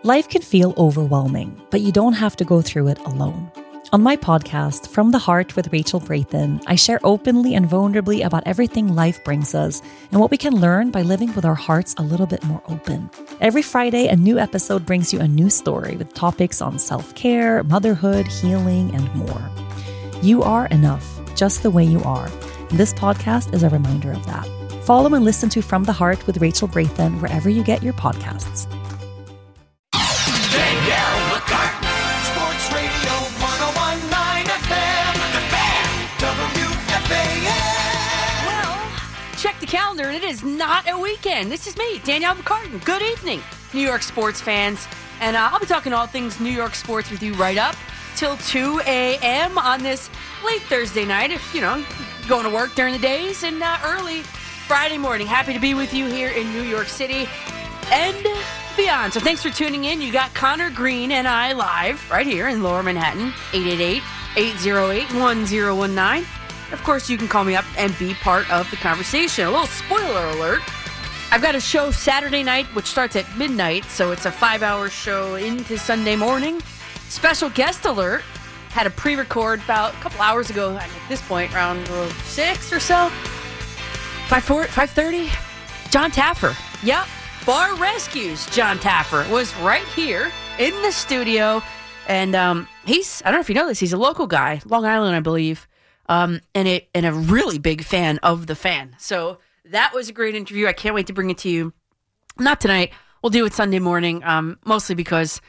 Life can feel overwhelming, but you don't have to go through it alone. On my podcast, From the Heart with Rachel Braithen, I share openly and vulnerably about everything life brings us and what we can learn by living with our hearts a little bit more open. Every Friday, a new episode brings you a new story with topics on self-care, motherhood, healing, and more. You are enough, just the way you are. And this podcast is a reminder of that. Follow and listen to From the Heart with Rachel Braithen wherever you get your podcasts. Danielle McCartan, Sports Radio 101.9 FM, The Fan, WFAN. Well, check the calendar and it is not a weekend. This is me, Danielle McCartan. Good evening, New York sports fans. And I'll be talking all things New York sports with you right up till 2 a.m. on this late Thursday night. If, going to work during the days and early Friday morning. Happy to be with you here in New York City and beyond. So thanks for tuning in. You got Connor Green and I live right here in Lower Manhattan, 888-808-1019. Of course, you can call me up and be part of the conversation. A little spoiler alert. I've got a show Saturday night, which starts at midnight, so it's a 5-hour show into Sunday morning. Special guest alert. Had a pre-record about a couple hours ago, at this point, around 6 or so. 5:30. John Taffer. Yep. Bar Rescues John Taffer was right here in the studio. And he's, I don't know if you know this, he's a local guy, Long Island, I believe, and a really big fan of The Fan. So that was a great interview. I can't wait to bring it to you. Not tonight. We'll do it Sunday morning, mostly because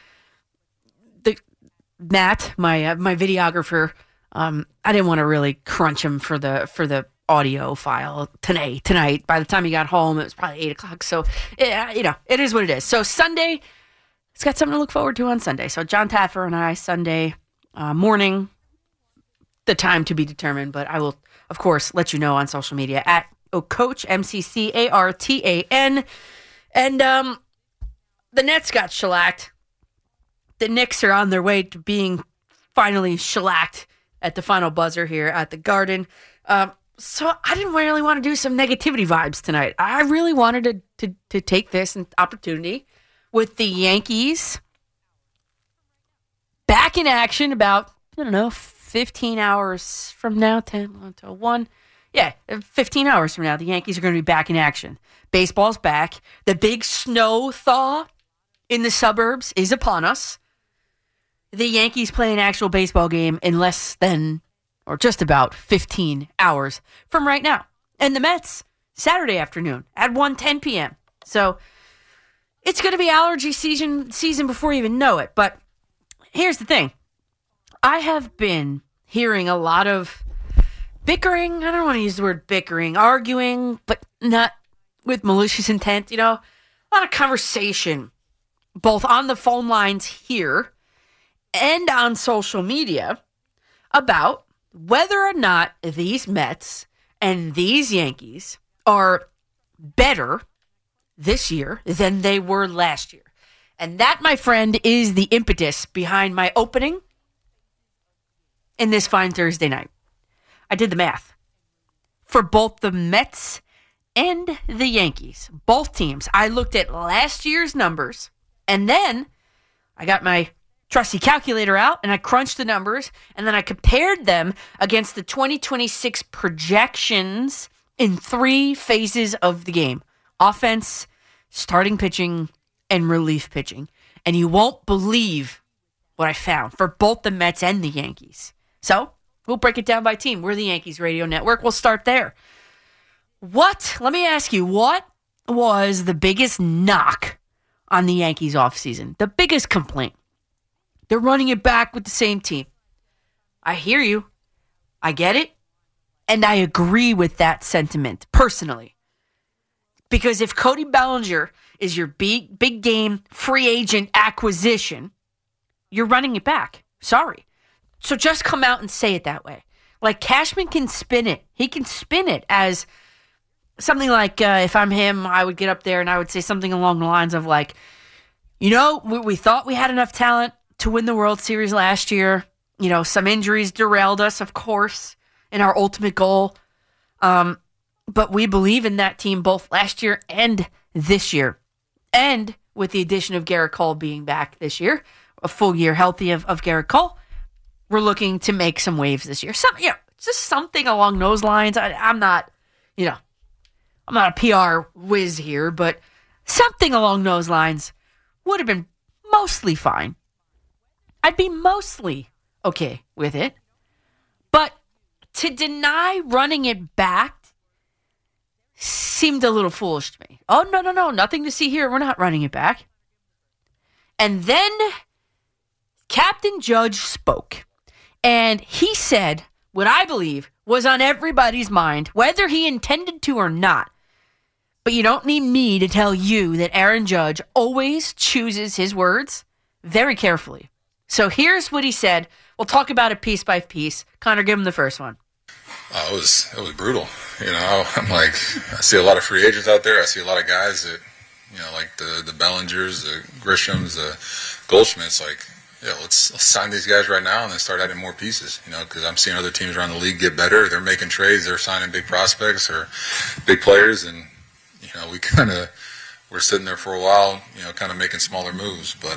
Matt, my videographer, I didn't want to really crunch him for the audio file tonight. By the time he got home, it was probably 8 o'clock. So, yeah, it is what it is. So Sunday, it's got something to look forward to on Sunday. So John Taffer and I, Sunday morning, the time to be determined. But I will, of course, let you know on social media at Coach MCCARTAN. And the Nets got shellacked. The Knicks are on their way to being finally shellacked at the final buzzer here at the Garden. So I didn't really want to do some negativity vibes tonight. I really wanted to take this opportunity with the Yankees back in action about, 15 hours from now, 10 to 1. Yeah, 15 hours from now, the Yankees are going to be back in action. Baseball's back. The big snow thaw in the suburbs is upon us. The Yankees play an actual baseball game in less than, or just about 15 hours from right now. And the Mets, Saturday afternoon at 1:10 p.m. So it's going to be allergy season before you even know it. But here's the thing. I have been hearing a lot of bickering. I don't want to use the word bickering, arguing, but not with malicious intent. A lot of conversation, both on the phone lines here and on social media, about whether or not these Mets and these Yankees are better this year than they were last year. And that, my friend, is the impetus behind my opening in this fine Thursday night. I did the math. For both the Mets and the Yankees, both teams, I looked at last year's numbers, and then I got my trusty calculator out, and I crunched the numbers, and then I compared them against the 2026 projections in 3 phases of the game. Offense, starting pitching, and relief pitching. And you won't believe what I found for both the Mets and the Yankees. So, we'll break it down by team. We're the Yankees Radio Network. We'll start there. Let me ask you, what was the biggest knock on the Yankees offseason? The biggest complaint? They're running it back with the same team. I hear you. I get it. And I agree with that sentiment, personally. Because if Cody Bellinger is your big game free agent acquisition, you're running it back. Sorry. So just come out and say it that way. Like Cashman can spin it. He can spin it as something like, if I'm him, I would get up there and I would say something along the lines of like, we thought we had enough talent to win the World Series last year. Some injuries derailed us, of course, in our ultimate goal. But we believe in that team both last year and this year. And with the addition of Garrett Cole being back this year, a full year healthy of Garrett Cole, we're looking to make some waves this year. Just something along those lines. I'm not a PR whiz here, but something along those lines would have been mostly fine. I'd be mostly okay with it. But to deny running it back seemed a little foolish to me. Oh, no, nothing to see here. We're not running it back. And then Captain Judge spoke, and he said what I believe was on everybody's mind, whether he intended to or not. But you don't need me to tell you that Aaron Judge always chooses his words very carefully. So here's what he said. We'll talk about it piece by piece. Connor, give him the first one. It was brutal. I'm like, I see a lot of free agents out there. I see a lot of guys that, like the Bellingers, the Grishams, the Goldschmidts, like, let's sign these guys right now and then start adding more pieces, because I'm seeing other teams around the league get better. They're making trades. They're signing big prospects or big players. And, we're sitting there for a while, kind of making smaller moves. But,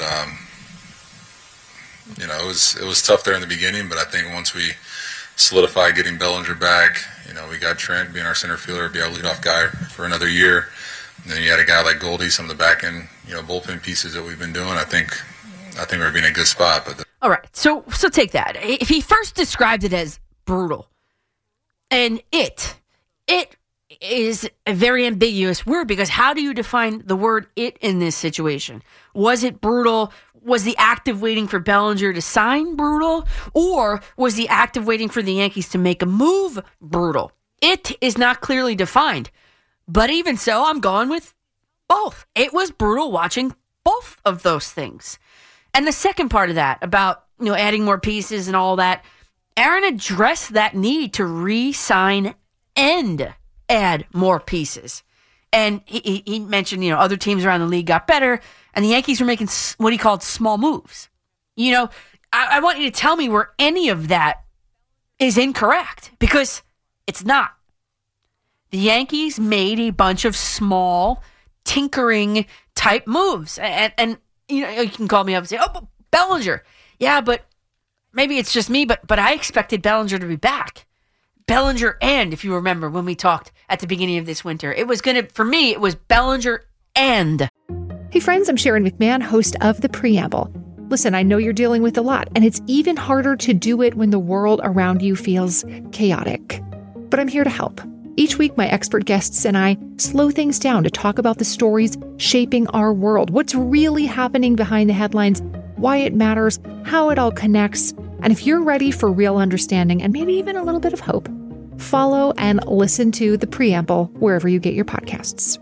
it was tough there in the beginning, but I think once we solidified getting Bellinger back, we got Trent being our center fielder, be our leadoff guy for another year. And then you had a guy like Goldie, some of the back end, bullpen pieces that we've been doing. I think we're being in a good spot. But all right, so take that. If he first described it as brutal, and it is a very ambiguous word, because how do you define the word "it" in this situation? Was it brutal? Was the act of waiting for Bellinger to sign brutal? Or was the act of waiting for the Yankees to make a move brutal? It is not clearly defined. But even so, I'm going with both. It was brutal watching both of those things. And the second part of that, about adding more pieces and all that, Aaron addressed that need to re-sign and add more pieces. And he mentioned, other teams around the league got better, and the Yankees were making what he called small moves. I want you to tell me where any of that is incorrect, because it's not. The Yankees made a bunch of small, tinkering type moves. And you can call me up and say, but Bellinger. Yeah, but maybe it's just me, but I expected Bellinger to be back. Bellinger and, if you remember when we talked at the beginning of this winter, it was Bellinger and. Hey friends, I'm Sharon McMahon, host of The Preamble. Listen, I know you're dealing with a lot, and it's even harder to do it when the world around you feels chaotic. But I'm here to help. Each week, my expert guests and I slow things down to talk about the stories shaping our world, what's really happening behind the headlines, why it matters, how it all connects. And if you're ready for real understanding and maybe even a little bit of hope, follow and listen to The Preamble wherever you get your podcasts.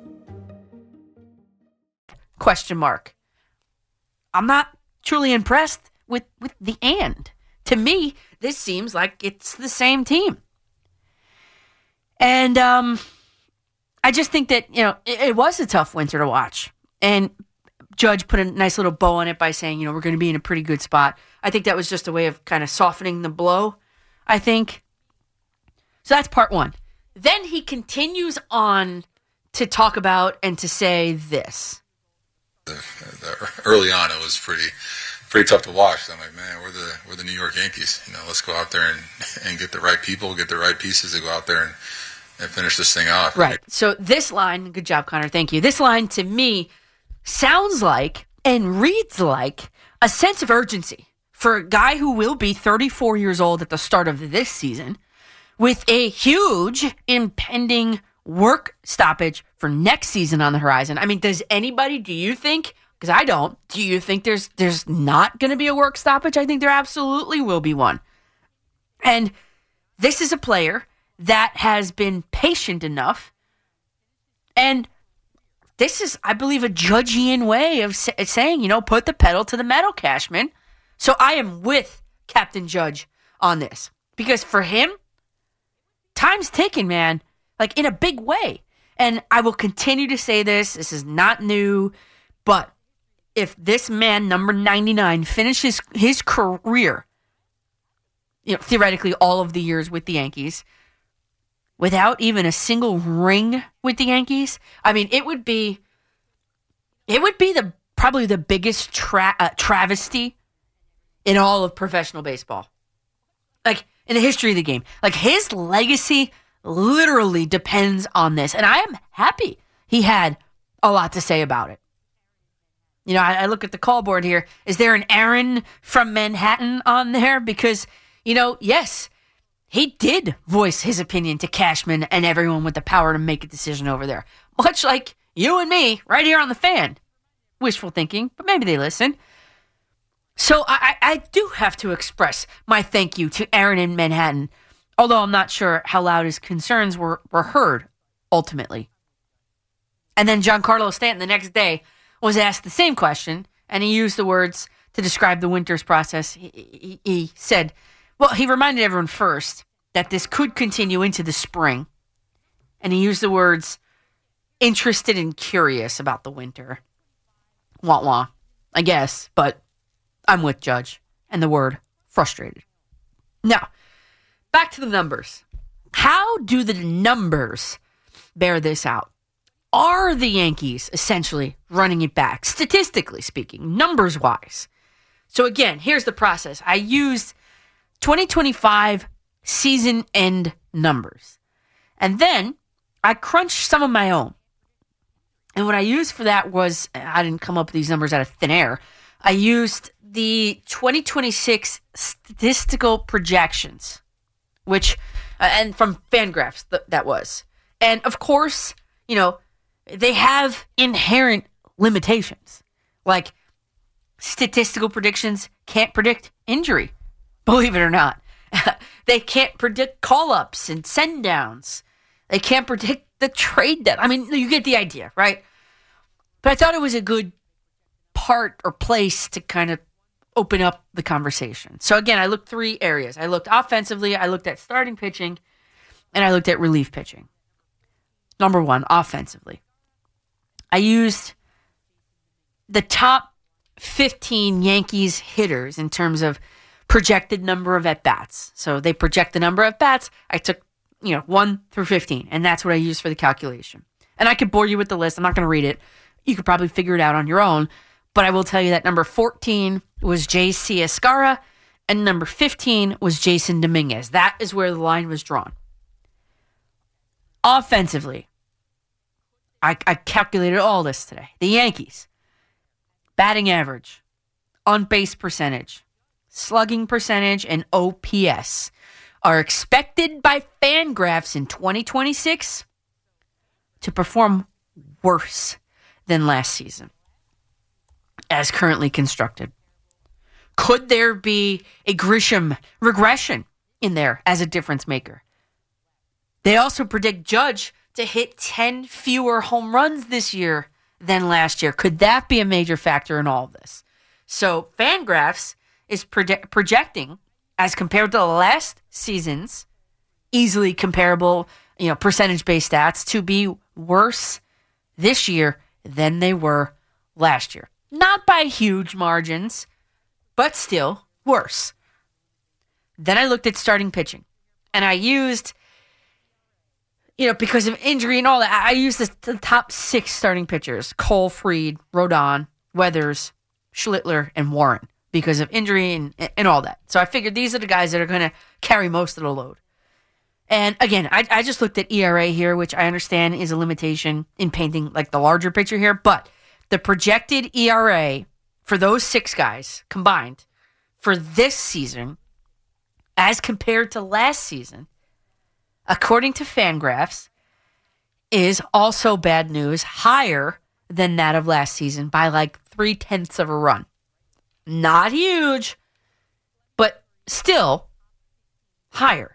Question mark. I'm not truly impressed with the and. To me, this seems like it's the same team. And I just think that, it was a tough winter to watch. And Judge put a nice little bow on it by saying, we're going to be in a pretty good spot. I think that was just a way of kind of softening the blow, I think. So that's part one. Then he continues on to talk about and to say this. Early on, it was pretty tough to watch. So I'm like, man, we're the New York Yankees. Let's go out there and get the right people, get the right pieces to go out there and finish this thing off. Right. So this line, good job, Connor, thank you. This line to me sounds like and reads like a sense of urgency for a guy who will be 34 years old at the start of this season, with a huge impending work stoppage for next season on the horizon. I mean, do you think, because I don't, do you think there's not going to be a work stoppage? I think there absolutely will be one. And this is a player that has been patient enough, and this is, I believe, a Judgian way of saying, put the pedal to the metal, Cashman. So I am with Captain Judge on this, because for him, time's ticking, man, like in a big way. And I will continue to say this. This is not new, but if this man, number 99, finishes his career, theoretically all of the years with the Yankees, without even a single ring with the Yankees, I mean, it would be the probably the biggest travesty in all of professional baseball. Like, in the history of the game. Like, his legacy literally depends on this. And I am happy he had a lot to say about it. You know, I look at the call board here. Is there an Aaron from Manhattan on there? Because, you know, yes, he did voice his opinion to Cashman and everyone with the power to make a decision over there. Much like you and me right here on The Fan. Wishful thinking, but maybe they listen. So I do have to express my thank you to Aaron in Manhattan, although I'm not sure how loud his concerns were heard ultimately. And then Giancarlo Stanton the next day was asked the same question, and he used the words to describe the winter's process. He said, well, he reminded everyone first that this could continue into the spring, and he used the words interested and curious about the winter. Wah wah, I guess, but I'm with Judge and the word frustrated. Now, back to the numbers. How do the numbers bear this out? Are the Yankees essentially running it back, statistically speaking, numbers-wise? So again, here's the process. I used 2025 season-end numbers. And then I crunched some of my own. And what I used for that was, I didn't come up with these numbers out of thin air. I used the 2026 statistical projections, which, and from Fangraphs, that was. And of course, you know, they have inherent limitations. Like, statistical predictions can't predict injury, believe it or not. They can't predict call-ups and send-downs. They can't predict the trade deadline. I mean, you get the idea, right? But I thought it was a good part or place to kind of open up the conversation. So again, I looked 3 areas. I looked offensively, I looked at starting pitching, and I looked at relief pitching. Number 1, offensively. I used the top 15 Yankees hitters in terms of projected number of at-bats. So they project the number of at-bats. I took, 1 through 15, and that's what I used for the calculation. And I could bore you with the list. I'm not going to read it. You could probably figure it out on your own. But I will tell you that number 14 was J.C. Escara, and number 15 was Jason Dominguez. That is where the line was drawn. Offensively, I calculated all this today. The Yankees, batting average, on-base percentage, slugging percentage, and OPS are expected by Fangraphs in 2026 to perform worse than last season, as currently constructed. Could there be a Grisham regression in there as a difference maker? They also predict Judge to hit 10 fewer home runs this year than last year. Could that be a major factor in all of this? So Fangraphs is projecting, as compared to last season's easily comparable, percentage-based stats, to be worse this year than they were last year. Not by huge margins, but still worse. Then I looked at starting pitching, and I used, because of injury and all that, I used the top 6 starting pitchers: Cole, Fried, Rodon, Weathers, Schlittler, and Warren, because of injury and all that. So I figured these are the guys that are going to carry most of the load. And again, I just looked at ERA here, which I understand is a limitation in painting like the larger picture here, but the projected ERA for those 6 guys combined for this season, as compared to last season, according to Fangraphs, is also bad news, higher than that of last season by like 0.3 of a run. Not huge, but still higher.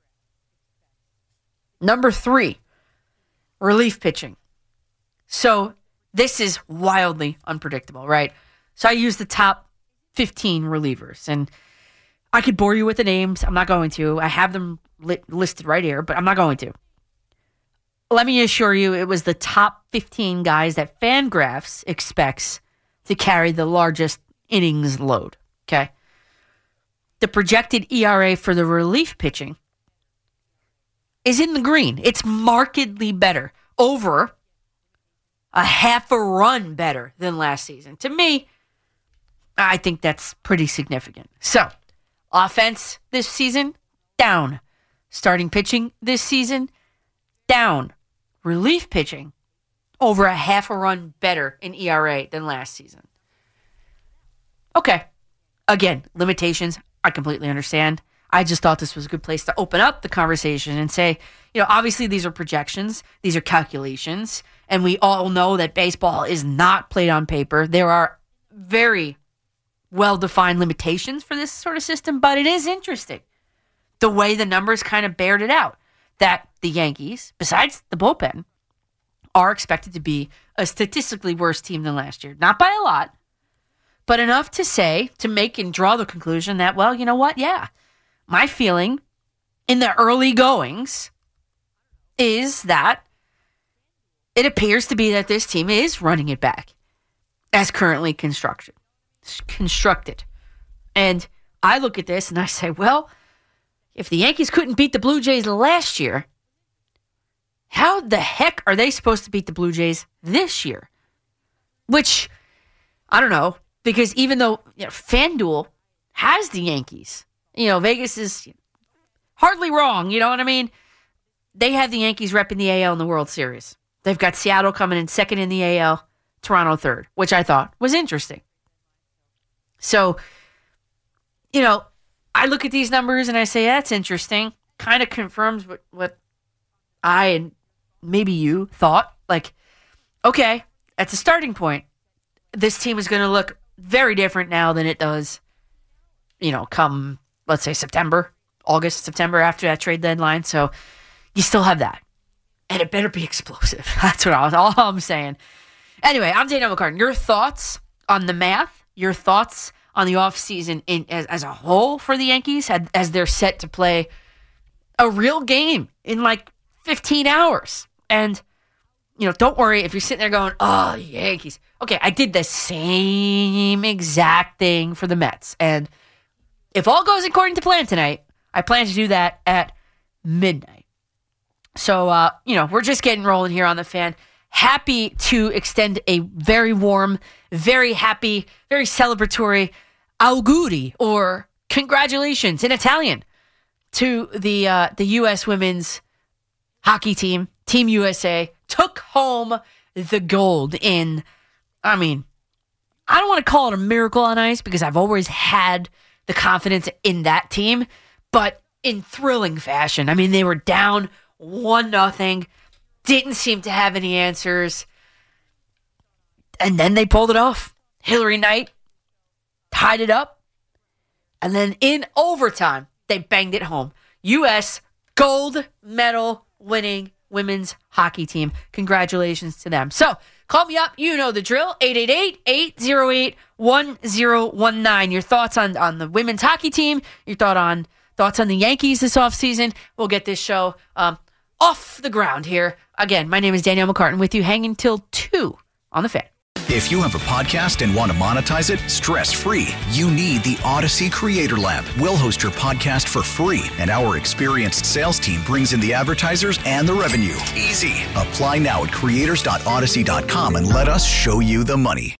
Number 3, relief pitching. So this is wildly unpredictable, right? So I used the top 15 relievers, and I could bore you with the names. I'm not going to. I have them listed right here, but I'm not going to. Let me assure you, it was the top 15 guys that Fangraphs expects to carry the largest innings load, okay? The projected ERA for the relief pitching is in the green. It's markedly better over a half a run better than last season. To me, I think that's pretty significant. So, offense this season, down. Starting pitching this season, down. Relief pitching, over a half a run better in ERA than last season. Okay. Again, limitations, I completely understand. I just thought this was a good place to open up the conversation and say, obviously these are projections, these are calculations, and we all know that baseball is not played on paper. There are very well-defined limitations for this sort of system, but it is interesting the way the numbers kind of bared it out, that the Yankees, besides the bullpen, are expected to be a statistically worse team than last year. Not by a lot, but enough to say, to make and draw the conclusion that, well, you know what? Yeah, my feeling in the early goings is that it appears to be that this team is running it back as currently constructed. And I look at this and I say, well, if the Yankees couldn't beat the Blue Jays last year, how the heck are they supposed to beat the Blue Jays this year? Which, I don't know, because even though FanDuel has the Yankees, Vegas is hardly wrong, you know what I mean? They have the Yankees repping the AL in the World Series. They've got Seattle coming in second in the AL, Toronto third, which I thought was interesting. So, I look at these numbers and I say, that's interesting. Kind of confirms what I and maybe you thought. Like, okay, at the starting point, this team is going to look very different now than it does, come, let's say, September, after that trade deadline. So you still have that. And it better be explosive. That's all I'm saying. Anyway, I'm Danielle McCartan. Your thoughts on the math, your thoughts on the offseason as a whole for the Yankees as they're set to play a real game in like 15 hours. And, don't worry if you're sitting there going, oh, Yankees. Okay, I did the same exact thing for the Mets. And if all goes according to plan tonight, I plan to do that at midnight. So, we're just getting rolling here on The Fan. Happy to extend a very warm, very happy, very celebratory auguri, or congratulations in Italian, to the U.S. women's hockey team. Team USA took home the gold in, I don't want to call it a miracle on ice because I've always had the confidence in that team, but in thrilling fashion. They were down 1-0, didn't seem to have any answers, and then they pulled it off. Hillary Knight tied it up, and then in overtime, they banged it home. U.S. gold medal winning women's hockey team. Congratulations to them. So, call me up. You know the drill. 888-808-1019. Your thoughts on the women's hockey team. Your thoughts on the Yankees this offseason. We'll get this show off the ground here. Again, my name is Danielle McCartan with you, hanging till 2 on The Fan. If you have a podcast and want to monetize it stress-free, you need the Odyssey Creator Lab. We'll host your podcast for free, and our experienced sales team brings in the advertisers and the revenue. Easy. Apply now at creators.odyssey.com and let us show you the money.